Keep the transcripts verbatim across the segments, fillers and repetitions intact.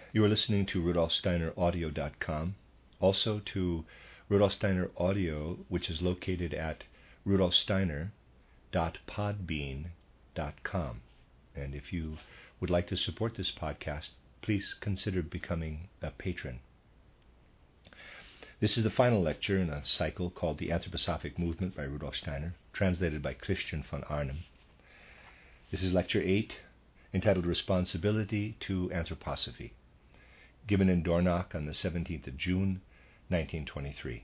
You are listening to Rudolf Steiner Audio dot com, also to Rudolf Steiner Audio, which is located at rudolf steiner dot podbean dot com. And if you would like to support this podcast, please consider becoming a patron. This is the final lecture in a cycle called The Anthroposophic Movement by Rudolf Steiner, translated by Christian von Arnim. This is lecture eight, entitled Responsibility to Anthroposophy, given in Dornach on the seventeenth of June, nineteen twenty-three.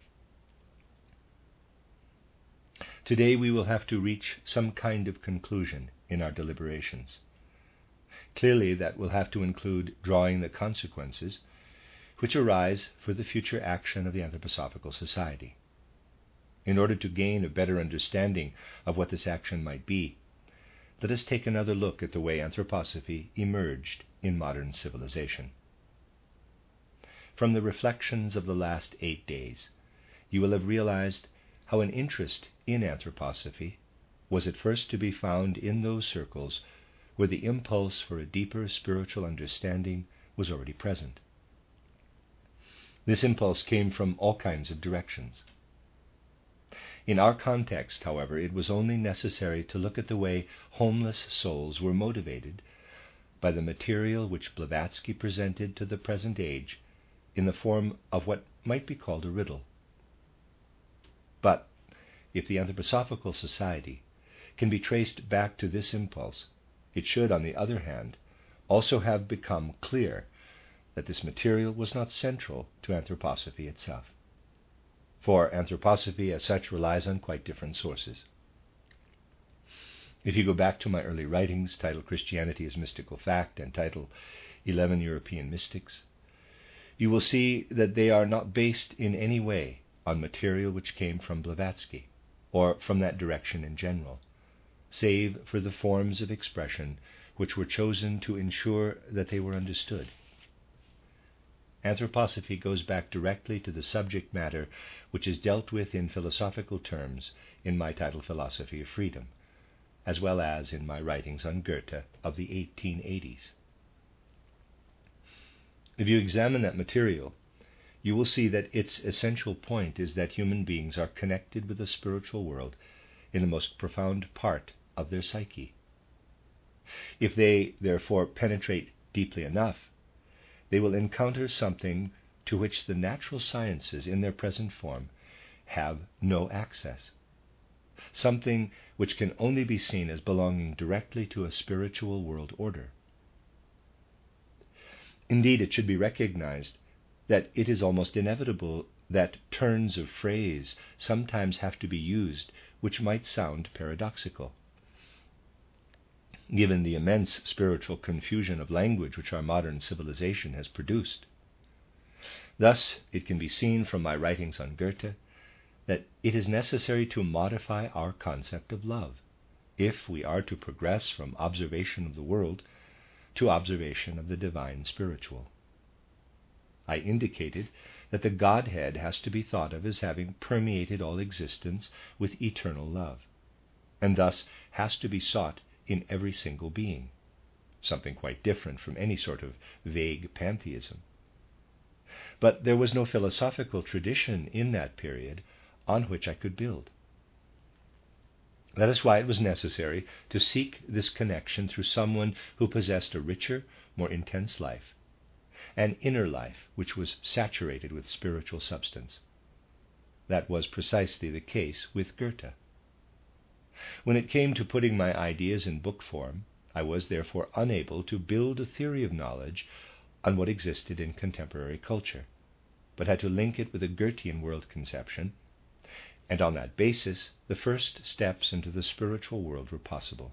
Today we will have to reach some kind of conclusion in our deliberations. Clearly that will have to include drawing the consequences which arise for the future action of the Anthroposophical Society. In order to gain a better understanding of what this action might be, let us take another look at the way anthroposophy emerged in modern civilization. From the reflections of the last eight days, you will have realized how an interest in anthroposophy was at first to be found in those circles where the impulse for a deeper spiritual understanding was already present. This impulse came from all kinds of directions. In our context, however, it was only necessary to look at the way homeless souls were motivated by the material which Blavatsky presented to the present age in the form of what might be called a riddle. But if the Anthroposophical Society can be traced back to this impulse, it should, on the other hand, also have become clear that this material was not central to anthroposophy itself. For anthroposophy as such relies on quite different sources. If you go back to my early writings, titled Christianity as Mystical Fact and titled Eleven European Mystics, you will see that they are not based in any way on material which came from Blavatsky, or from that direction in general, save for the forms of expression which were chosen to ensure that they were understood. Anthroposophy goes back directly to the subject matter which is dealt with in philosophical terms in my title Philosophy of Freedom, as well as in my writings on Goethe of the eighteen eighties. If you examine that material, you will see that its essential point is that human beings are connected with the spiritual world in the most profound part of their psyche. If they, therefore, penetrate deeply enough, they will encounter something to which the natural sciences in their present form have no access, something which can only be seen as belonging directly to a spiritual world order. Indeed, it should be recognized that it is almost inevitable that turns of phrase sometimes have to be used which might sound paradoxical, given the immense spiritual confusion of language which our modern civilization has produced. Thus, it can be seen from my writings on Goethe that it is necessary to modify our concept of love if we are to progress from observation of the world to observation of the divine spiritual. I indicated that the Godhead has to be thought of as having permeated all existence with eternal love, and thus has to be sought in every single being, something quite different from any sort of vague pantheism. But there was no philosophical tradition in that period on which I could build. That is why it was necessary to seek this connection through someone who possessed a richer, more intense life, an inner life which was saturated with spiritual substance. That was precisely the case with Goethe. When it came to putting my ideas in book form, I was therefore unable to build a theory of knowledge on what existed in contemporary culture, but had to link it with a Goethean world conception, and on that basis the first steps into the spiritual world were possible.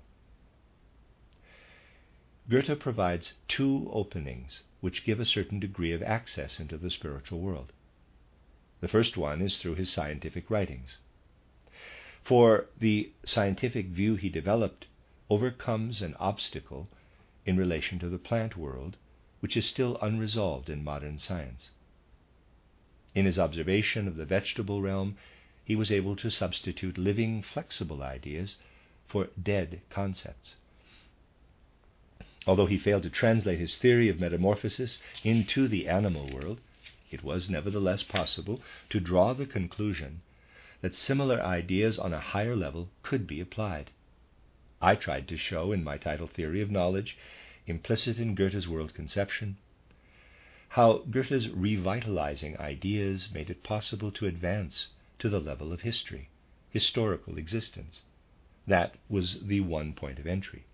Goethe provides two openings which give a certain degree of access into the spiritual world. The first one is through his scientific writings. For the scientific view he developed overcomes an obstacle in relation to the plant world which is still unresolved in modern science. In his observation of the vegetable realm, he was able to substitute living, flexible ideas for dead concepts. Although he failed to translate his theory of metamorphosis into the animal world, it was nevertheless possible to draw the conclusion that similar ideas on a higher level could be applied. I tried to show in my title Theory of Knowledge, implicit in Goethe's world conception, how Goethe's revitalizing ideas made it possible to advance to the level of history, historical existence. That was the one point of entry.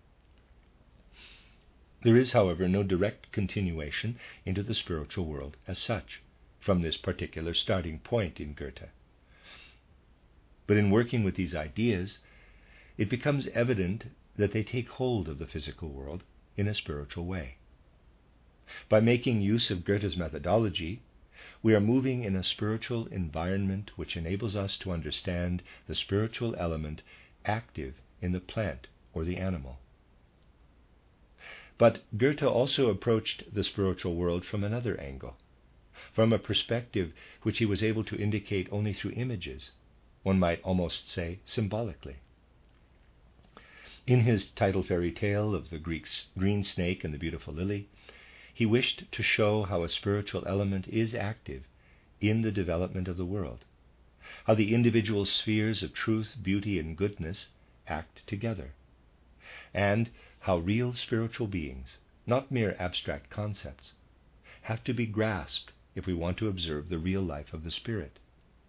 There is, however, no direct continuation into the spiritual world as such, from this particular starting point in Goethe. But in working with these ideas, it becomes evident that they take hold of the physical world in a spiritual way. By making use of Goethe's methodology, we are moving in a spiritual environment which enables us to understand the spiritual element active in the plant or the animal. But Goethe also approached the spiritual world from another angle, from a perspective which he was able to indicate only through images, one might almost say symbolically. In his title fairy tale of the Greek green snake and the beautiful lily, he wished to show how a spiritual element is active in the development of the world, how the individual spheres of truth, beauty, and goodness act together, and how real spiritual beings, not mere abstract concepts, have to be grasped if we want to observe the real life of the spirit.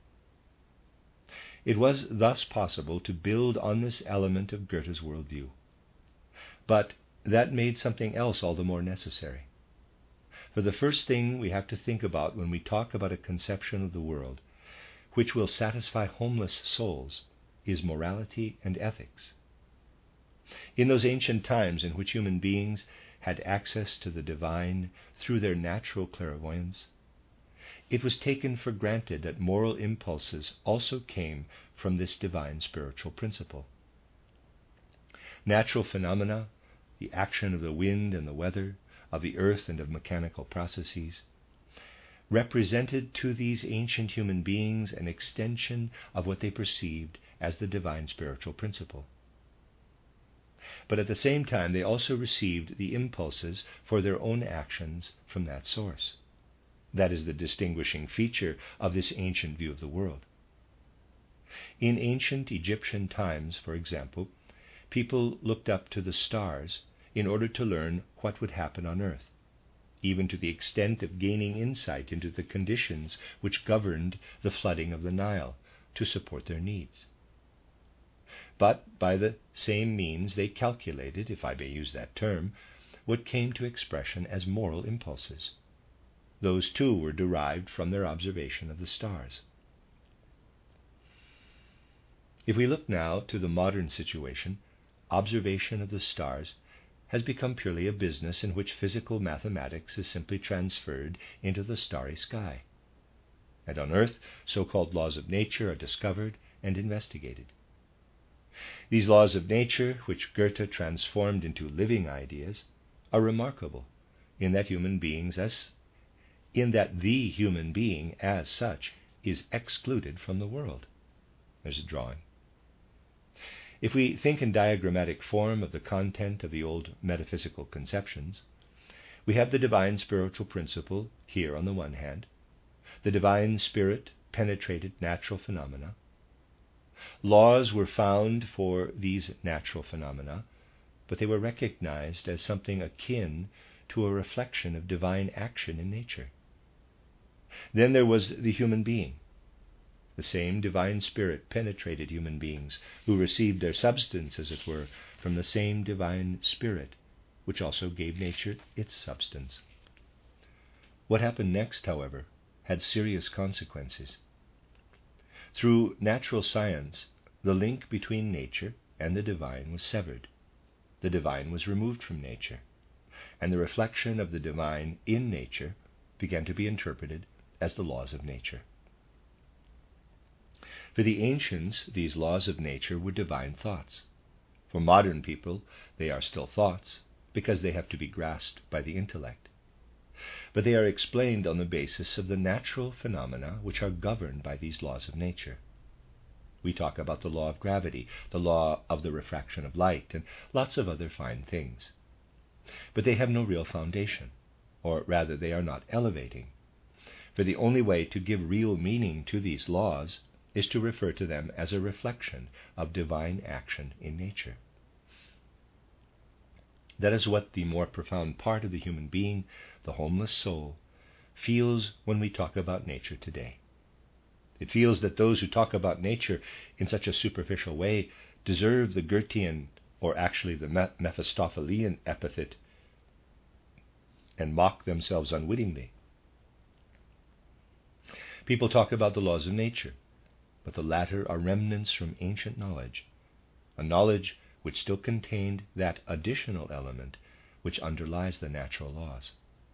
It was thus possible to build on this element of Goethe's worldview. But that made something else all the more necessary. For the first thing we have to think about when we talk about a conception of the world which will satisfy homeless souls is morality and ethics. In those ancient times in which human beings had access to the divine through their natural clairvoyance, it was taken for granted that moral impulses also came from this divine spiritual principle. Natural phenomena, the action of the wind and the weather, of the earth and of mechanical processes, represented to these ancient human beings an extension of what they perceived as the divine spiritual principle. But at the same time, they also received the impulses for their own actions from that source. That is the distinguishing feature of this ancient view of the world. In ancient Egyptian times, for example, people looked up to the stars in order to learn what would happen on earth, even to the extent of gaining insight into the conditions which governed the flooding of the Nile to support their needs. But by the same means they calculated, if I may use that term, what came to expression as moral impulses. Those too were derived from their observation of the stars. If we look now to the modern situation, observation of the stars has become purely a business in which physical mathematics is simply transferred into the starry sky. And on Earth, so-called laws of nature are discovered and investigated. These laws of nature, which Goethe transformed into living ideas, are remarkable in that human beings as in that the human being as such is excluded from the world. There's a drawing. If we think in diagrammatic form of the content of the old metaphysical conceptions, we have the divine spiritual principle here on the one hand. The divine spirit penetrated natural phenomena. Laws were found for these natural phenomena, but they were recognized as something akin to a reflection of divine action in nature. Then there was the human being. The same divine spirit penetrated human beings, who received their substance, as it were, from the same divine spirit, which also gave nature its substance. What happened next, however, had serious consequences. Through natural science, the link between nature and the divine was severed. The divine was removed from nature, and the reflection of the divine in nature began to be interpreted as the laws of nature. For the ancients, these laws of nature were divine thoughts. For modern people, they are still thoughts, because they have to be grasped by the intellect. But they are explained on the basis of the natural phenomena which are governed by these laws of nature. We talk about the law of gravity, the law of the refraction of light, and lots of other fine things. but they have no real foundation, or rather they are not elevating. For the only way to give real meaning to these laws is to refer to them as a reflection of divine action in nature. That is what the more profound part of the human being, the homeless soul, feels when we talk about nature today. It feels that those who talk about nature in such a superficial way deserve the Goethean, or actually the Mephistophelian epithet, and mock themselves unwittingly. People talk about the laws of nature, but the latter are remnants from ancient knowledge, a knowledge which still contained that additional element which underlies the natural laws.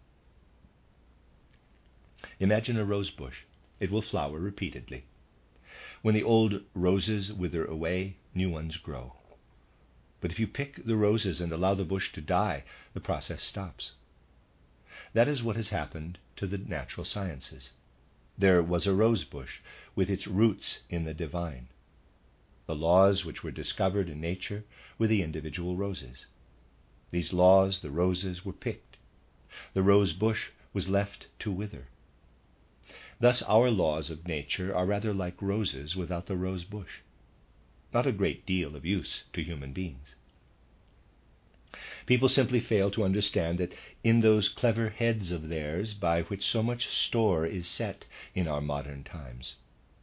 Imagine a rose bush. It will flower repeatedly. When the old roses wither away, new ones grow. But if you pick the roses and allow the bush to die, the process stops. That is what has happened to the natural sciences. There was a rose bush with its roots in the divine. The laws which were discovered in nature were the individual roses. These laws, the roses, were picked. The rose bush was left to wither. Thus our laws of nature are rather like roses without the rose bush. Not a great deal of use to human beings. People simply fail to understand that in those clever heads of theirs by which so much store is set in our modern times.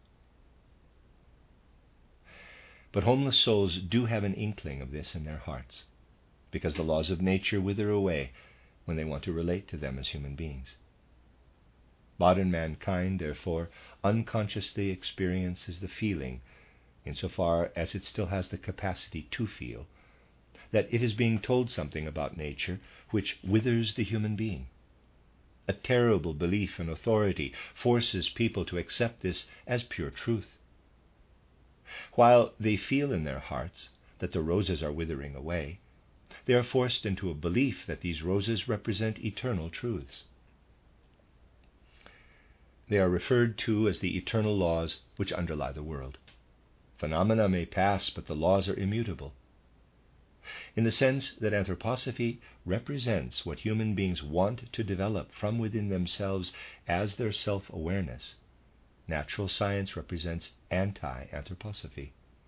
But homeless souls do have an inkling of this in their hearts, because the laws of nature wither away when they want to relate to them as human beings. Modern mankind, therefore, unconsciously experiences the feeling, insofar as it still has the capacity to feel, that it is being told something about nature which withers the human being. A terrible belief in authority forces people to accept this as pure truth. While they feel in their hearts that the roses are withering away, they are forced into a belief that these roses represent eternal truths. They are referred to as the eternal laws which underlie the world. Phenomena may pass, but the laws are immutable. In the sense that anthroposophy represents what human beings want to develop from within themselves as their self-awareness, natural science represents anti-anthroposophy.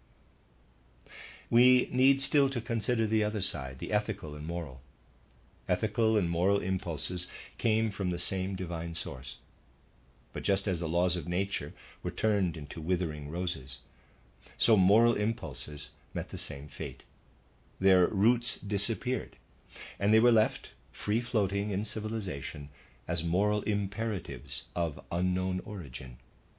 We need still to consider the other side, the ethical and moral. Ethical and moral impulses came from the same divine source. But just as the laws of nature were turned into withering roses, so moral impulses met the same fate. Their roots disappeared, and they were left free-floating in civilization as moral imperatives of unknown origin.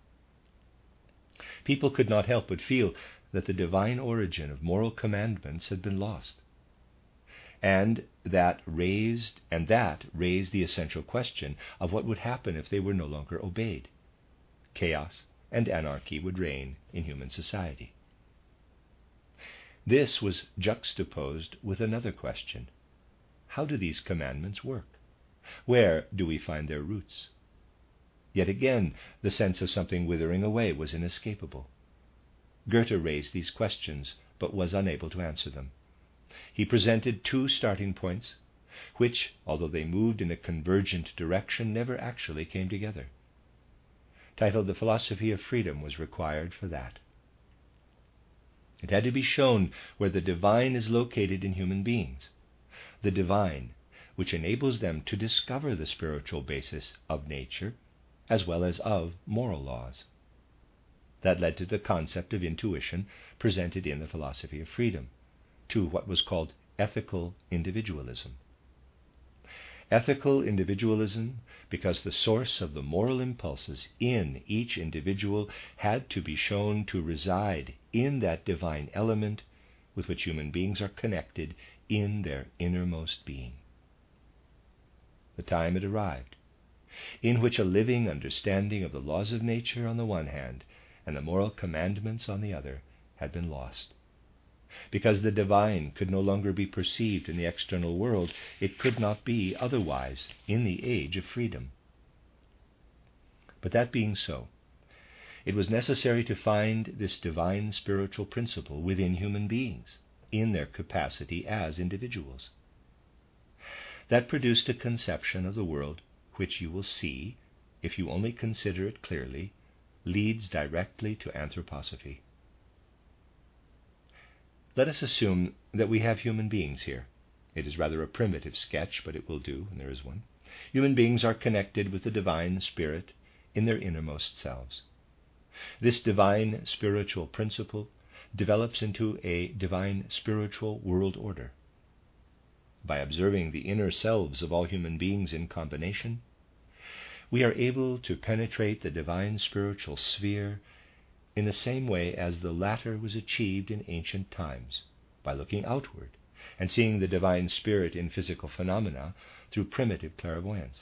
People could not help but feel that the divine origin of moral commandments had been lost, and that raised and that raised the essential question of what would happen if they were no longer obeyed. Chaos and anarchy would reign in human society. This was juxtaposed with another question. How do these commandments work? Where do we find their roots? Yet again, the sense of something withering away was inescapable. Goethe raised these questions, but was unable to answer them. He presented two starting points, which, although they moved in a convergent direction, never actually came together. Titled The Philosophy of Freedom was required for that. It had to be shown where the divine is located in human beings, the divine which enables them to discover the spiritual basis of nature as well as of moral laws. That led to the concept of intuition presented in the Philosophy of Freedom, to what was called ethical individualism. Ethical individualism, because the source of the moral impulses in each individual had to be shown to reside in that divine element with which human beings are connected in their innermost being. The time had arrived in which a living understanding of the laws of nature on the one hand and the moral commandments on the other had been lost. Because the divine could no longer be perceived in the external world, it could not be otherwise in the age of freedom. But that being so, it was necessary to find this divine spiritual principle within human beings, in their capacity as individuals. that produced a conception of the world which you will see, if you only consider it clearly, leads directly to anthroposophy. Let us assume that we have human beings here. It is rather a primitive sketch, but it will do, and there is one. Human beings are connected with the divine spirit in their innermost selves. This divine spiritual principle develops into a divine spiritual world order. By observing the inner selves of all human beings in combination, we are able to penetrate the divine spiritual sphere in the same way as the latter was achieved in ancient times, by looking outward and seeing the divine spirit in physical phenomena through primitive clairvoyance.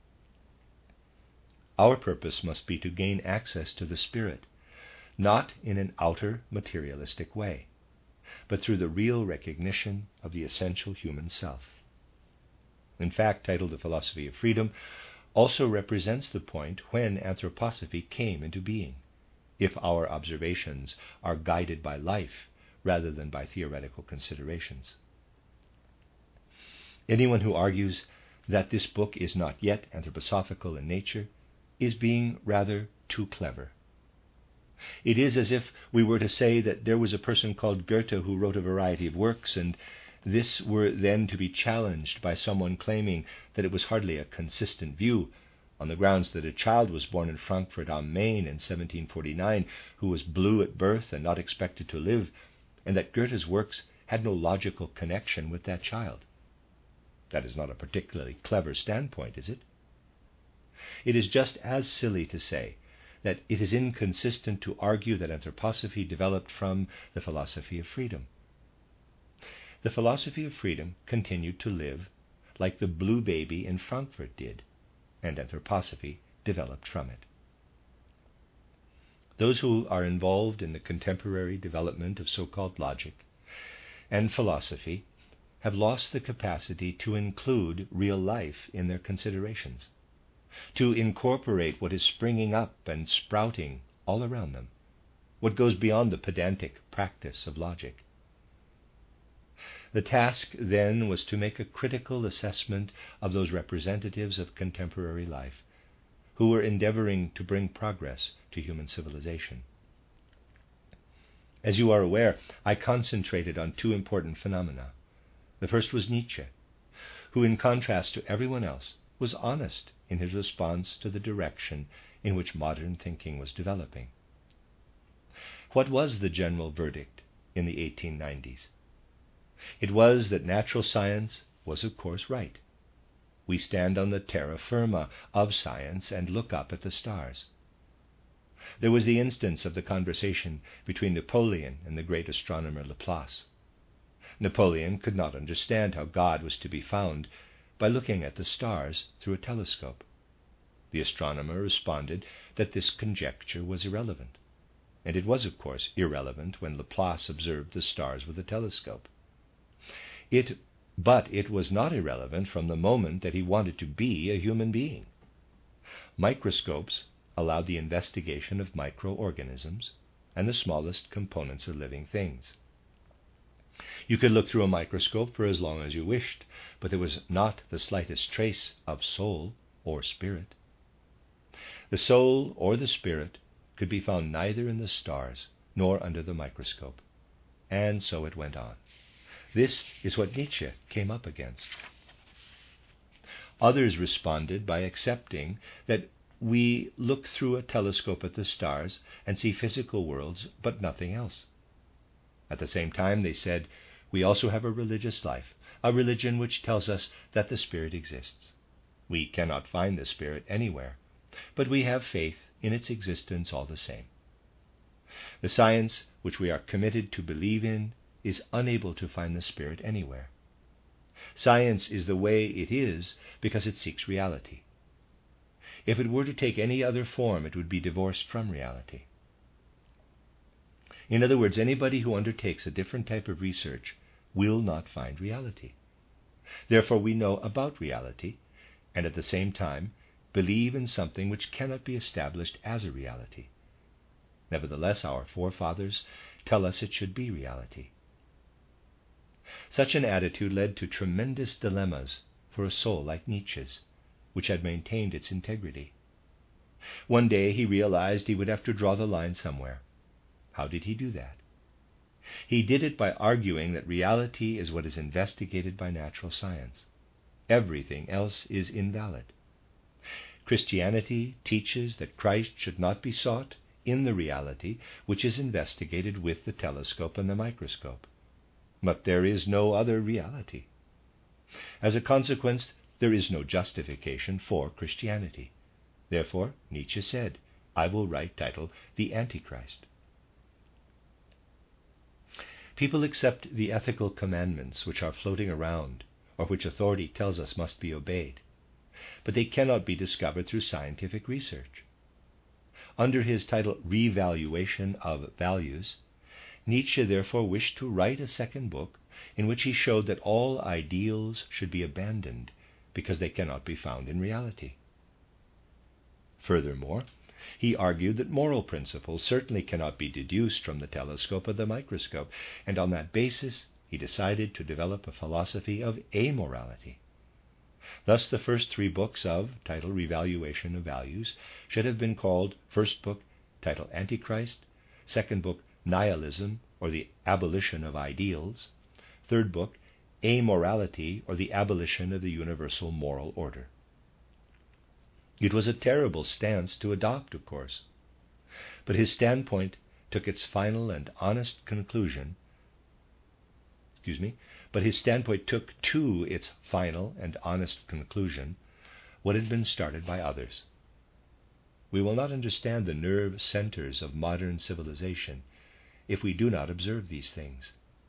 Our purpose must be to gain access to the spirit, not in an outer materialistic way, but through the real recognition of the essential human self. In fact, titled The Philosophy of Freedom, also represents the point when anthroposophy came into being, if our observations are guided by life rather than by theoretical considerations. Anyone who argues that this book is not yet anthroposophical in nature is being rather too clever. It is as if we were to say that there was a person called Goethe who wrote a variety of works, and this were then to be challenged by someone claiming that it was hardly a consistent view, on the grounds that a child was born in Frankfurt am Main in seventeen forty-nine who was blue at birth and not expected to live, and that Goethe's works had no logical connection with that child. That is not a particularly clever standpoint, is it? It is just as silly to say that it is inconsistent to argue that anthroposophy developed from the philosophy of freedom. The philosophy of freedom continued to live like the blue baby in Frankfurt did, and anthroposophy developed from it. Those who are involved in the contemporary development of so-called logic and philosophy have lost the capacity to include real life in their considerations, to incorporate what is springing up and sprouting all around them, what goes beyond the pedantic practice of logic. The task then was to make a critical assessment of those representatives of contemporary life who were endeavoring to bring progress to human civilization. As you are aware, I concentrated on two important phenomena. The first was Nietzsche, who, in contrast to everyone else, was honest in his response to the direction in which modern thinking was developing. What was the general verdict in the eighteen nineties? It was that natural science was, of course, right. We stand on the terra firma of science and look up at the stars. There was the instance of the conversation between Napoleon and the great astronomer Laplace. Napoleon could not understand how God was to be found by looking at the stars through a telescope. The astronomer responded that this conjecture was irrelevant, and it was, of course, irrelevant when Laplace observed the stars with a telescope. It, but it was not irrelevant from the moment that he wanted to be a human being. Microscopes allowed the investigation of microorganisms and the smallest components of living things. You could look through a microscope for as long as you wished, but there was not the slightest trace of soul or spirit. The soul or the spirit could be found neither in the stars nor under the microscope. And so it went on. This is what Nietzsche came up against. Others responded by accepting that we look through a telescope at the stars and see physical worlds, but nothing else. At the same time, they said, we also have a religious life, a religion which tells us that the Spirit exists. We cannot find the Spirit anywhere, but we have faith in its existence all the same. The science which we are committed to believe in is unable to find the Spirit anywhere. Science is the way it is because it seeks reality. If it were to take any other form, it would be divorced from reality. In other words, anybody who undertakes a different type of research will not find reality. Therefore, we know about reality, and at the same time believe in something which cannot be established as a reality. Nevertheless, our forefathers tell us it should be reality. Such an attitude led to tremendous dilemmas for a soul like Nietzsche's, which had maintained its integrity. One day he realized he would have to draw the line somewhere. How did he do that? He did it by arguing that reality is what is investigated by natural science. Everything else is invalid. Christianity teaches that Christ should not be sought in the reality which is investigated with the telescope and the microscope. But there is no other reality. As a consequence, there is no justification for Christianity. Therefore, Nietzsche said, I will write title The Antichrist. People accept the ethical commandments which are floating around, or which authority tells us must be obeyed, but they cannot be discovered through scientific research. Under his title Revaluation of Values, Nietzsche therefore wished to write a second book in which he showed that all ideals should be abandoned because they cannot be found in reality. Furthermore, he argued that moral principles certainly cannot be deduced from the telescope or the microscope, and on that basis he decided to develop a philosophy of amorality. Thus the first three books of, title Revaluation of Values, should have been called first book, title Antichrist, second book, Nihilism, or the Abolition of Ideals, third book, Amorality, or the Abolition of the Universal Moral Order. It was a terrible stance to adopt, of course, but his standpoint took its final and honest conclusion, excuse me, but his standpoint took to its final and honest conclusion what had been started by others. We will not understand the nerve centers of modern civilization if we do not observe these things.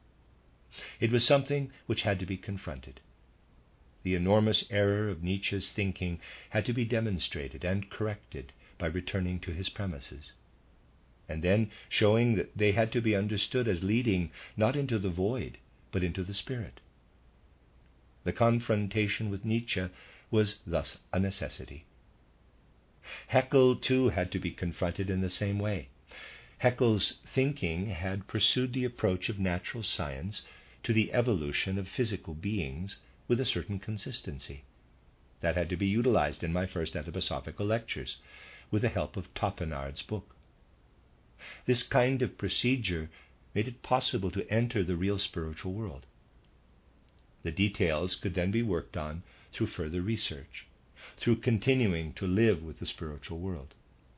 It was something which had to be confronted. The enormous error of Nietzsche's thinking had to be demonstrated and corrected by returning to his premises, and then showing that they had to be understood as leading not into the void, but into the spirit. The confrontation with Nietzsche was thus a necessity. Haeckel, too, had to be confronted in the same way. Haeckel's thinking had pursued the approach of natural science to the evolution of physical beings with a certain consistency. That had to be utilized in my first anthroposophical lectures, with the help of Topinard's book. This kind of procedure made it possible to enter the real spiritual world. The details could then be worked on through further research, through continuing to live with the spiritual world.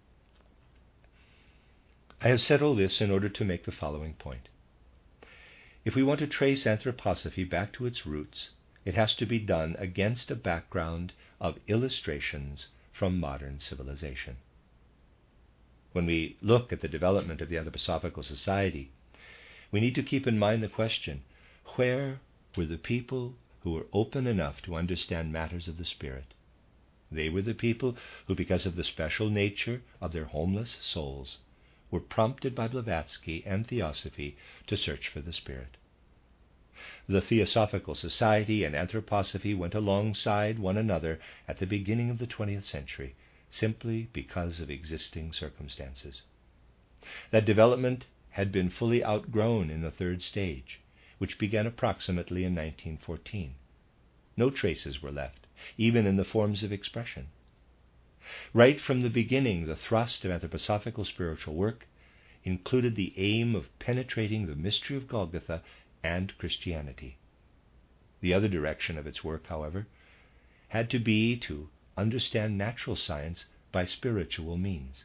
I have said all this in order to make the following point. If we want to trace anthroposophy back to its roots, it has to be done against a background of illustrations from modern civilization. When we look at the development of the Anthroposophical Society, we need to keep in mind the question, where were the people who were open enough to understand matters of the spirit? They were the people who, because of the special nature of their homeless souls, were prompted by Blavatsky and Theosophy to search for the spirit. The Theosophical Society and Anthroposophy went alongside one another at the beginning of the twentieth century, simply because of existing circumstances. That development had been fully outgrown in the third stage, which began approximately in nineteen fourteen. No traces were left, even in the forms of expression. Right from the beginning, the thrust of anthroposophical spiritual work included the aim of penetrating the mystery of Golgotha and Christianity. The other direction of its work, however, had to be to understand natural science by spiritual means.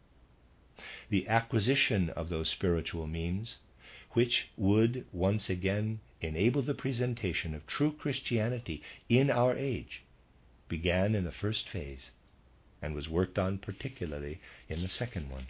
The acquisition of those spiritual means, which would once again enable the presentation of true Christianity in our age, began in the first phase and was worked on particularly in the second one.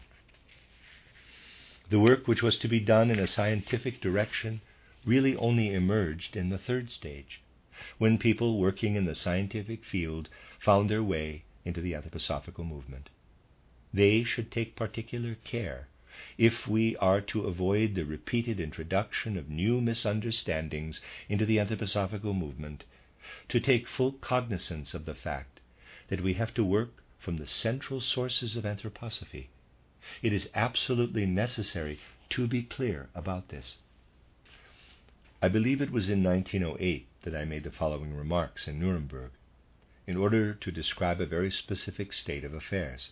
The work which was to be done in a scientific direction really only emerged in the third stage, when people working in the scientific field found their way into the anthroposophical movement. They should take particular care, if we are to avoid the repeated introduction of new misunderstandings into the anthroposophical movement, to take full cognizance of the fact that we have to work from the central sources of anthroposophy. It is absolutely necessary to be clear about this. I believe it was in nineteen oh eight that I made the following remarks in Nuremberg, in order to describe a very specific state of affairs.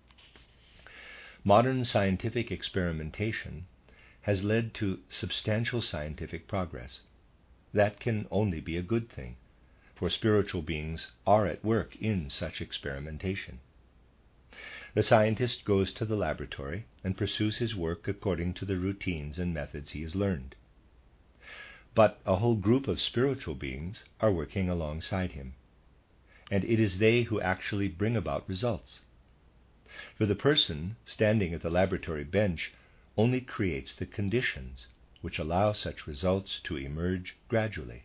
Modern scientific experimentation has led to substantial scientific progress. That can only be a good thing, for spiritual beings are at work in such experimentation. The scientist goes to the laboratory and pursues his work according to the routines and methods he has learned. But a whole group of spiritual beings are working alongside him, and it is they who actually bring about results. For the person standing at the laboratory bench only creates the conditions which allow such results to emerge gradually.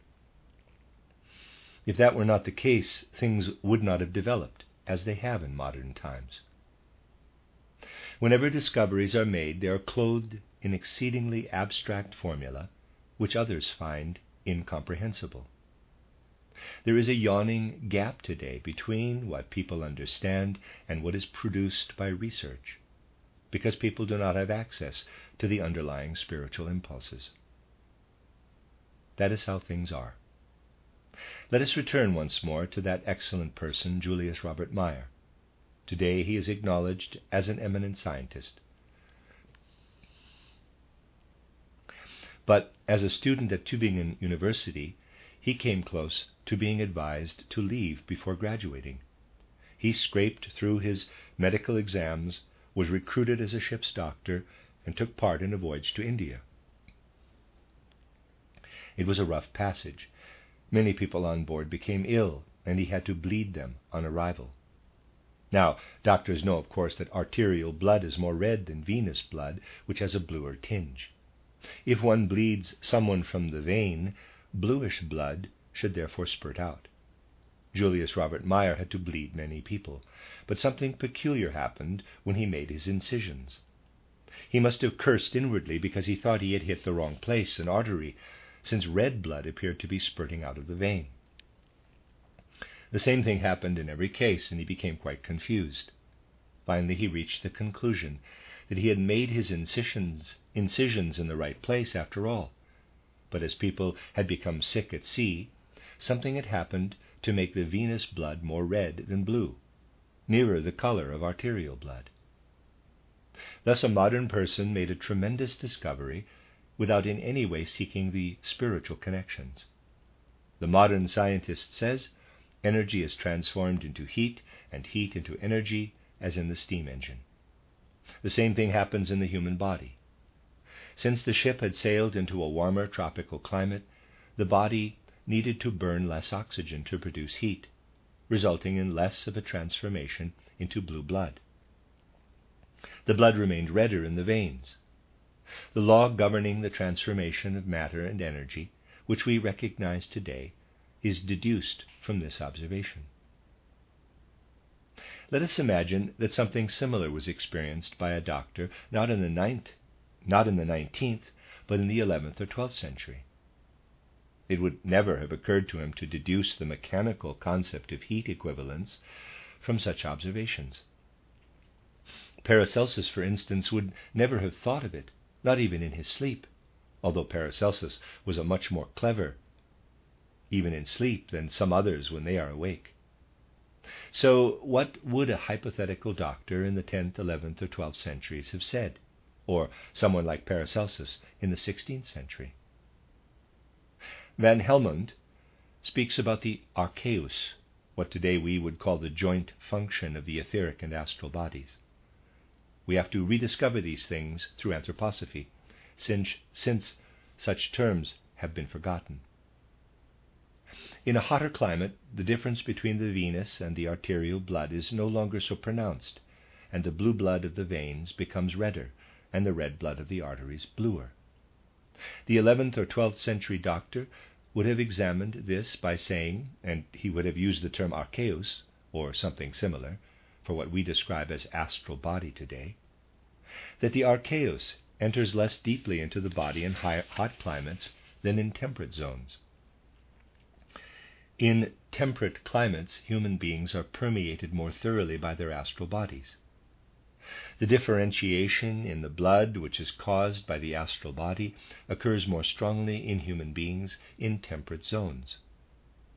If that were not the case, things would not have developed as they have in modern times. Whenever discoveries are made, they are clothed in exceedingly abstract formula, which others find incomprehensible. There is a yawning gap today between what people understand and what is produced by research, because people do not have access to the underlying spiritual impulses. That is how things are. Let us return once more to that excellent person, Julius Robert Meyer. Today he is acknowledged as an eminent scientist. But as a student at Tübingen University, he came close to being advised to leave before graduating. He scraped through his medical exams, was recruited as a ship's doctor, and took part in a voyage to India. It was a rough passage. Many people on board became ill, and he had to bleed them on arrival. Now, doctors know, of course, that arterial blood is more red than venous blood, which has a bluer tinge. If one bleeds someone from the vein, bluish blood should therefore spurt out. Julius Robert Meyer had to bleed many people, but something peculiar happened when he made his incisions. He must have cursed inwardly because he thought he had hit the wrong place, an artery, since red blood appeared to be spurting out of the vein. The same thing happened in every case, and he became quite confused. Finally, he reached the conclusion that he had made his incisions, incisions in the right place after all. But as people had become sick at sea, something had happened to make the venous blood more red than blue, nearer the color of arterial blood. Thus a modern person made a tremendous discovery without in any way seeking the spiritual connections. The modern scientist says energy is transformed into heat and heat into energy, as in the steam engine. The same thing happens in the human body. Since the ship had sailed into a warmer tropical climate, the body needed to burn less oxygen to produce heat, resulting in less of a transformation into blue blood. The blood remained redder in the veins. The law governing the transformation of matter and energy, which we recognize today, is deduced from this observation. Let us imagine that something similar was experienced by a doctor not in the ninth, not in the nineteenth, but in the eleventh or twelfth century. It would never have occurred to him to deduce the mechanical concept of heat equivalence from such observations. Paracelsus, for instance, would never have thought of it, not even in his sleep, although Paracelsus was a much more clever, even in sleep, than some others when they are awake. So what would a hypothetical doctor in the tenth, eleventh, or twelfth centuries have said, or someone like Paracelsus in the sixteenth century? Van Helmont speaks about the archeus, what today we would call the joint function of the etheric and astral bodies. We have to rediscover these things through anthroposophy, since, since such terms have been forgotten. In a hotter climate, the difference between the venous and the arterial blood is no longer so pronounced, and the blue blood of the veins becomes redder, and the red blood of the arteries bluer. The eleventh or twelfth century doctor would have examined this by saying, and he would have used the term archeus, or something similar, for what we describe as astral body today, that the archeus enters less deeply into the body in high, hot climates than in temperate zones. In temperate climates, human beings are permeated more thoroughly by their astral bodies. The differentiation in the blood which is caused by the astral body occurs more strongly in human beings in temperate zones,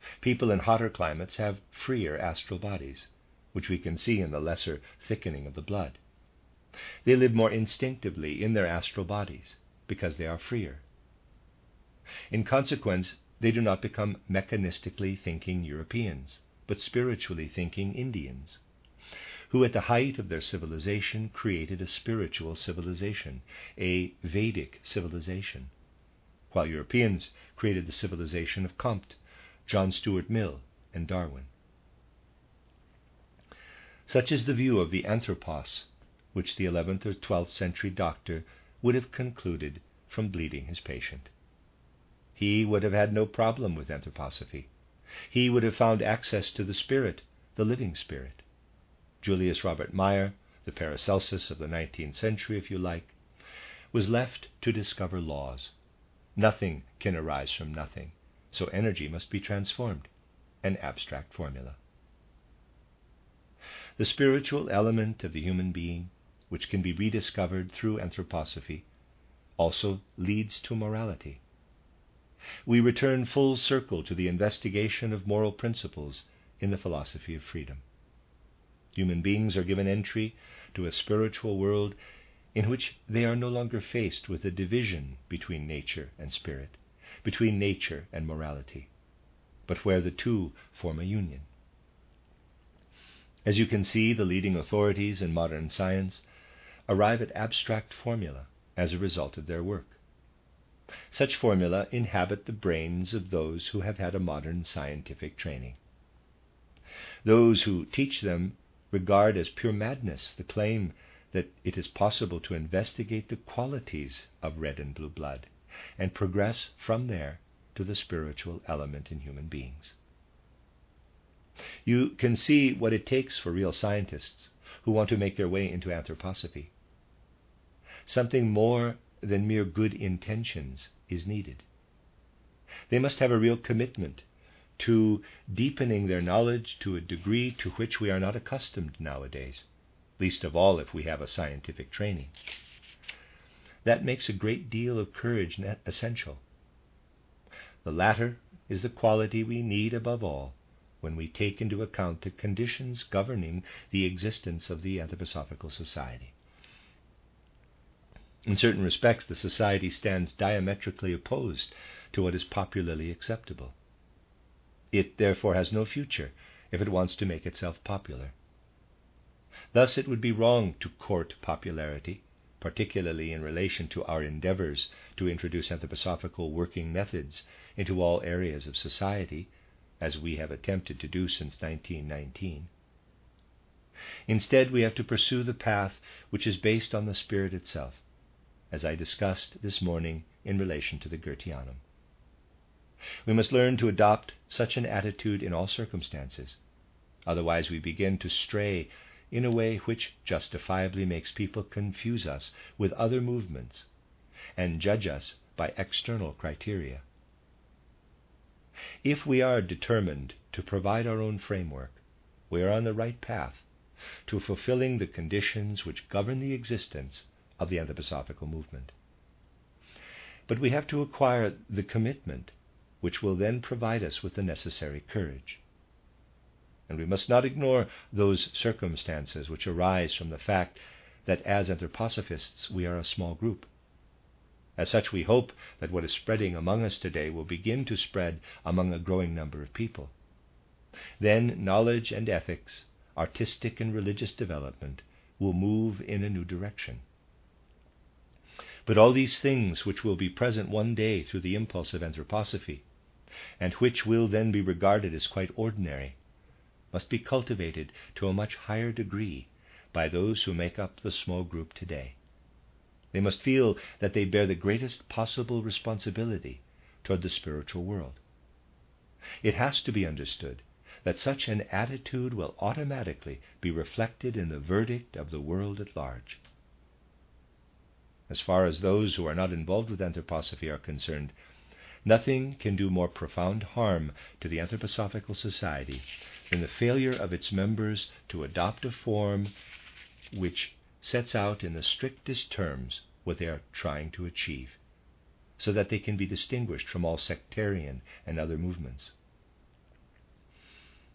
People in hotter climates have freer astral bodies, which we can see in the lesser thickening of the blood. They live more instinctively in their astral bodies because they are freer. In consequence, they do not become mechanistically thinking Europeans, but spiritually thinking Indians, who at the height of their civilization created a spiritual civilization, a Vedic civilization, while Europeans created the civilization of Comte, John Stuart Mill, and Darwin. Such is the view of the anthropos, which the eleventh or twelfth century doctor would have concluded from bleeding his patient. He would have had no problem with anthroposophy. He would have found access to the spirit, the living spirit. Julius Robert Meyer, the Paracelsus of the nineteenth century, if you like, was left to discover laws. Nothing can arise from nothing, so energy must be transformed, an abstract formula. The spiritual element of the human being, which can be rediscovered through anthroposophy, also leads to morality. We return full circle to the investigation of moral principles in the philosophy of freedom. Human beings are given entry to a spiritual world in which they are no longer faced with a division between nature and spirit, between nature and morality, but where the two form a union. As you can see, the leading authorities in modern science arrive at abstract formula as a result of their work. Such formula inhabit the brains of those who have had a modern scientific training. Those who teach them regard as pure madness the claim that it is possible to investigate the qualities of red and blue blood and progress from there to the spiritual element in human beings. You can see what it takes for real scientists who want to make their way into anthroposophy. Something more than mere good intentions is needed. They must have a real commitment to deepening their knowledge to a degree to which we are not accustomed nowadays, least of all if we have a scientific training. That makes a great deal of courage essential. The latter is the quality we need above all when we take into account the conditions governing the existence of the Anthroposophical Society. In certain respects, the society stands diametrically opposed to what is popularly acceptable. It therefore has no future if it wants to make itself popular. Thus it would be wrong to court popularity, particularly in relation to our endeavors to introduce anthroposophical working methods into all areas of society, as we have attempted to do since nineteen nineteen. Instead, we have to pursue the path which is based on the spirit itself, as I discussed this morning in relation to the Goetheanum. We must learn to adopt such an attitude in all circumstances. Otherwise we begin to stray in a way which justifiably makes people confuse us with other movements and judge us by external criteria. If we are determined to provide our own framework, we are on the right path to fulfilling the conditions which govern the existence of the anthroposophical movement. But we have to acquire the commitment which will then provide us with the necessary courage. And we must not ignore those circumstances which arise from the fact that as anthroposophists we are a small group. As such, we hope that what is spreading among us today will begin to spread among a growing number of people. Then knowledge and ethics, artistic and religious development will move in a new direction. But all these things which will be present one day through the impulse of anthroposophy, and which will then be regarded as quite ordinary, must be cultivated to a much higher degree by those who make up the small group today. They must feel that they bear the greatest possible responsibility toward the spiritual world. It has to be understood that such an attitude will automatically be reflected in the verdict of the world at large. As far as those who are not involved with anthroposophy are concerned, nothing can do more profound harm to the Anthroposophical Society than the failure of its members to adopt a form which sets out in the strictest terms what they are trying to achieve, so that they can be distinguished from all sectarian and other movements.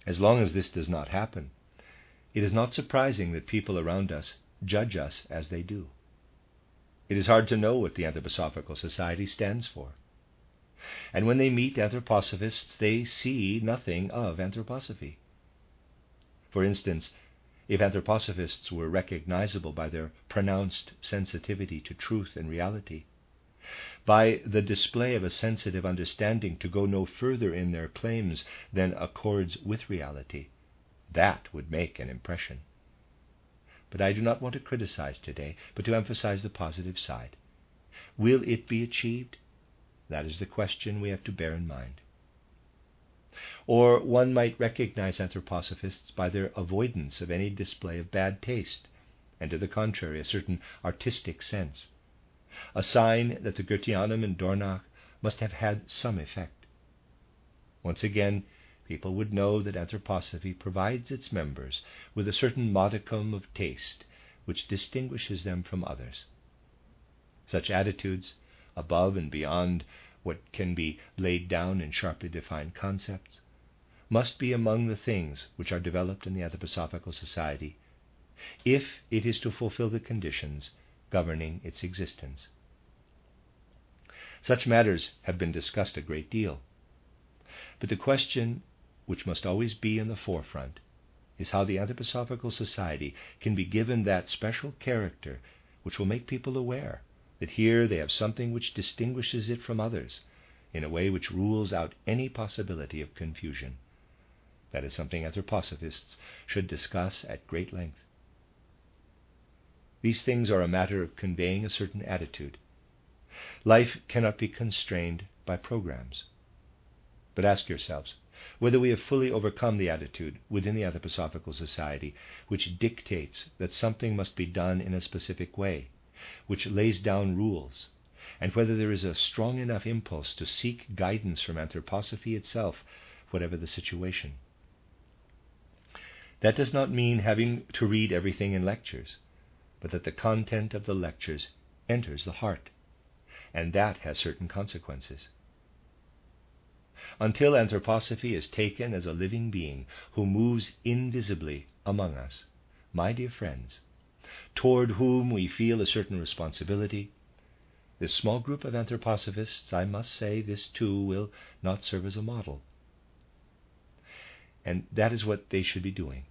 As long as this does not happen, it is not surprising that people around us judge us as they do. It is hard to know what the Anthroposophical Society stands for. And when they meet anthroposophists, they see nothing of anthroposophy. For instance, if anthroposophists were recognizable by their pronounced sensitivity to truth and reality, by the display of a sensitive understanding to go no further in their claims than accords with reality, that would make an impression. But I do not want to criticize today, but to emphasize the positive side. Will it be achieved? That is the question we have to bear in mind. Or one might recognize anthroposophists by their avoidance of any display of bad taste, and to the contrary, a certain artistic sense, a sign that the Goetheanum in Dornach must have had some effect. Once again, people would know that anthroposophy provides its members with a certain modicum of taste which distinguishes them from others. Such attitudes, above and beyond what can be laid down in sharply defined concepts, must be among the things which are developed in the Anthroposophical Society, if it is to fulfill the conditions governing its existence. Such matters have been discussed a great deal, but the question which must always be in the forefront is how the Anthroposophical Society can be given that special character which will make people aware that here they have something which distinguishes it from others in a way which rules out any possibility of confusion. That is something anthroposophists should discuss at great length. These things are a matter of conveying a certain attitude. Life cannot be constrained by programs. But ask yourselves whether we have fully overcome the attitude within the Anthroposophical Society which dictates that something must be done in a specific way, which lays down rules, and whether there is a strong enough impulse to seek guidance from anthroposophy itself, whatever the situation. That does not mean having to read everything in lectures, but that the content of the lectures enters the heart, and that has certain consequences. Until anthroposophy is taken as a living being who moves invisibly among us, my dear friends, toward whom we feel a certain responsibility, this small group of anthroposophists, I must say, this too will not serve as a model. And that is what they should be doing.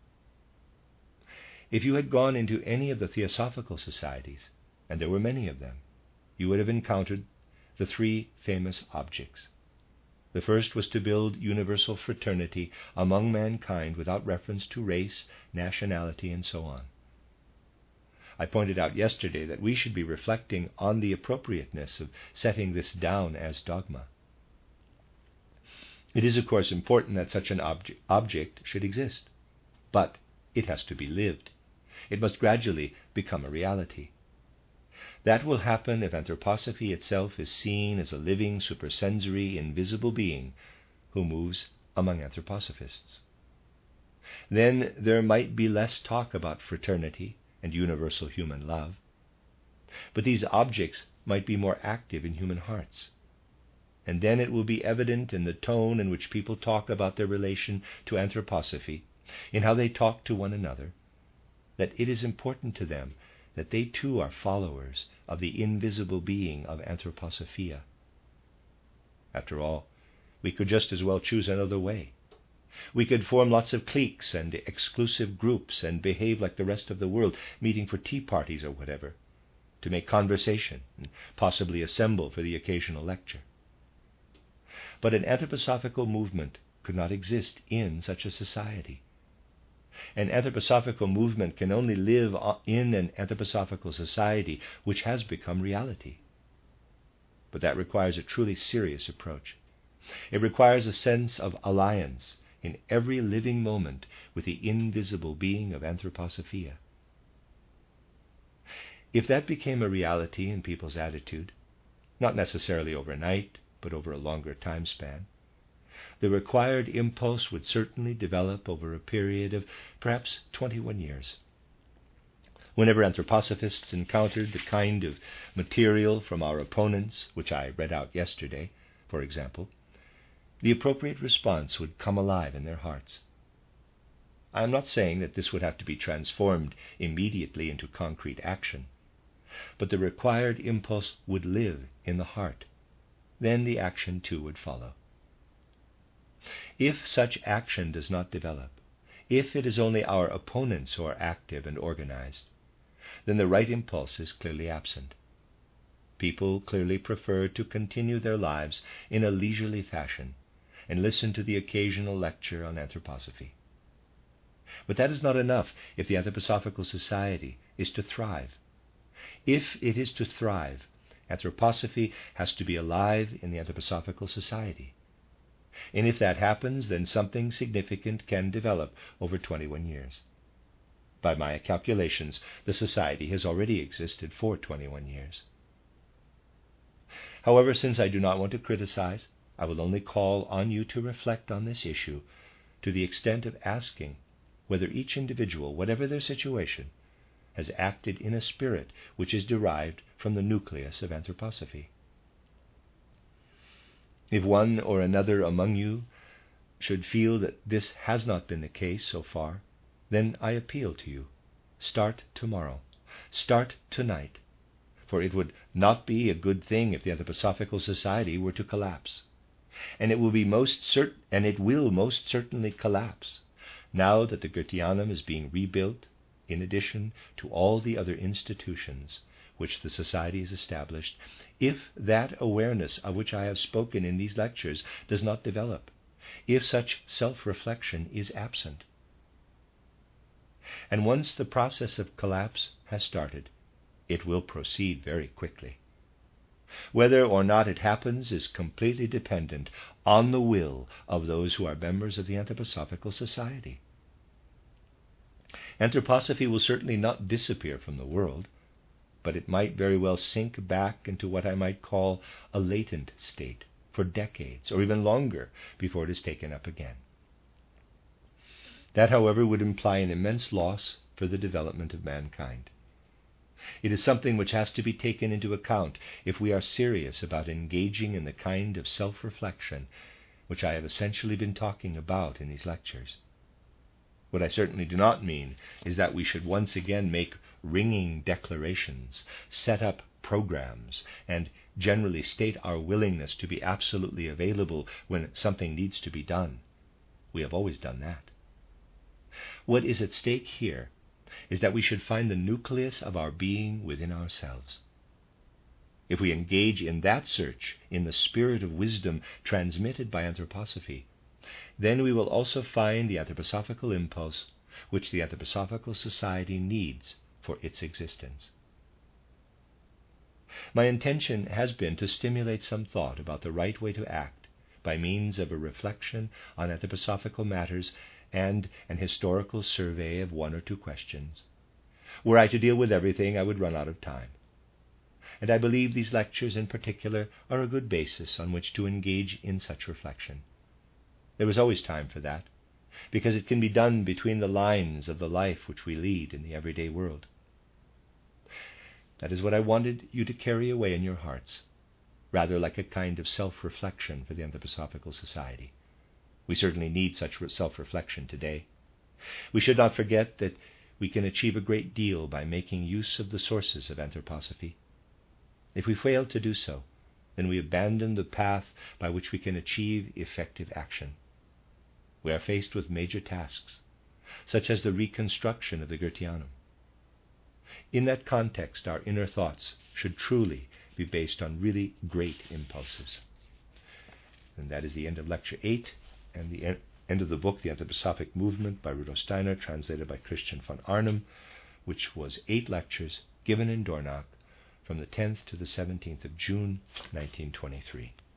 If you had gone into any of the theosophical societies, and there were many of them, you would have encountered the three famous objects. The first was to build universal fraternity among mankind without reference to race, nationality, and so on. I pointed out yesterday that we should be reflecting on the appropriateness of setting this down as dogma. It is, of course, important that such an obje- object should exist, but it has to be lived. It must gradually become a reality. That will happen if anthroposophy itself is seen as a living, supersensory, invisible being who moves among anthroposophists. Then there might be less talk about fraternity and universal human love, but these objects might be more active in human hearts. And then it will be evident in the tone in which people talk about their relation to anthroposophy, in how they talk to one another, that it is important to them that they too are followers of the invisible being of anthroposophia. After all, we could just as well choose another way. We could form lots of cliques and exclusive groups and behave like the rest of the world, meeting for tea parties or whatever, to make conversation and possibly assemble for the occasional lecture. But an anthroposophical movement could not exist in such a society. An anthroposophical movement can only live in an anthroposophical society which has become reality. But that requires a truly serious approach. It requires a sense of alliance in every living moment with the invisible being of anthroposophia. If that became a reality in people's attitude, not necessarily overnight, but over a longer time span, the required impulse would certainly develop over a period of perhaps twenty-one years. Whenever anthroposophists encountered the kind of material from our opponents, which I read out yesterday, for example, the appropriate response would come alive in their hearts. I am not saying that this would have to be transformed immediately into concrete action, but the required impulse would live in the heart. Then the action too would follow. If such action does not develop, if it is only our opponents who are active and organized, then the right impulse is clearly absent. People clearly prefer to continue their lives in a leisurely fashion and listen to the occasional lecture on anthroposophy. But that is not enough if the Anthroposophical Society is to thrive. If it is to thrive, anthroposophy has to be alive in the Anthroposophical Society. And if that happens, then something significant can develop over twenty-one years. By my calculations, the Society has already existed for twenty-one years. However, since I do not want to criticize, I will only call on you to reflect on this issue to the extent of asking whether each individual, whatever their situation, has acted in a spirit which is derived from the nucleus of anthroposophy. If one or another among you should feel that this has not been the case so far, then I appeal to you. Start tomorrow. Start tonight. For it would not be a good thing if the Anthroposophical Society were to collapse. And it will be most cert- and it will most certainly collapse now that the Goetheanum is being rebuilt, in addition to all the other institutions which the Society has established, if that awareness of which I have spoken in these lectures does not develop, if such self-reflection is absent. And once the process of collapse has started, it will proceed very quickly. Whether or not it happens is completely dependent on the will of those who are members of the Anthroposophical Society. Anthroposophy will certainly not disappear from the world, but it might very well sink back into what I might call a latent state for decades or even longer before it is taken up again. That, however, would imply an immense loss for the development of mankind. It is something which has to be taken into account if we are serious about engaging in the kind of self-reflection which I have essentially been talking about in these lectures. What I certainly do not mean is that we should once again make ringing declarations, set up programs, and generally state our willingness to be absolutely available when something needs to be done. We have always done that. What is at stake here is that we should find the nucleus of our being within ourselves. If we engage in that search in the spirit of wisdom transmitted by anthroposophy, then we will also find the anthroposophical impulse which the Anthroposophical Society needs for its existence. My intention has been to stimulate some thought about the right way to act by means of a reflection on anthroposophical matters and an historical survey of one or two questions. Were I to deal with everything, I would run out of time. And I believe these lectures in particular are a good basis on which to engage in such reflection. There is always time for that, because it can be done between the lines of the life which we lead in the everyday world. That is what I wanted you to carry away in your hearts, rather like a kind of self-reflection for the Anthroposophical Society. We certainly need such self-reflection today. We should not forget that we can achieve a great deal by making use of the sources of anthroposophy. If we fail to do so, then we abandon the path by which we can achieve effective action. We are faced with major tasks, such as the reconstruction of the Goetheanum. In that context, our inner thoughts should truly be based on really great impulses. And that is the end of Lecture eight and the end of the book, The Anthroposophic Movement by Rudolf Steiner, translated by Christian von Arnim, which was eight lectures given in Dornach from the tenth to the seventeenth of June, nineteen twenty-three.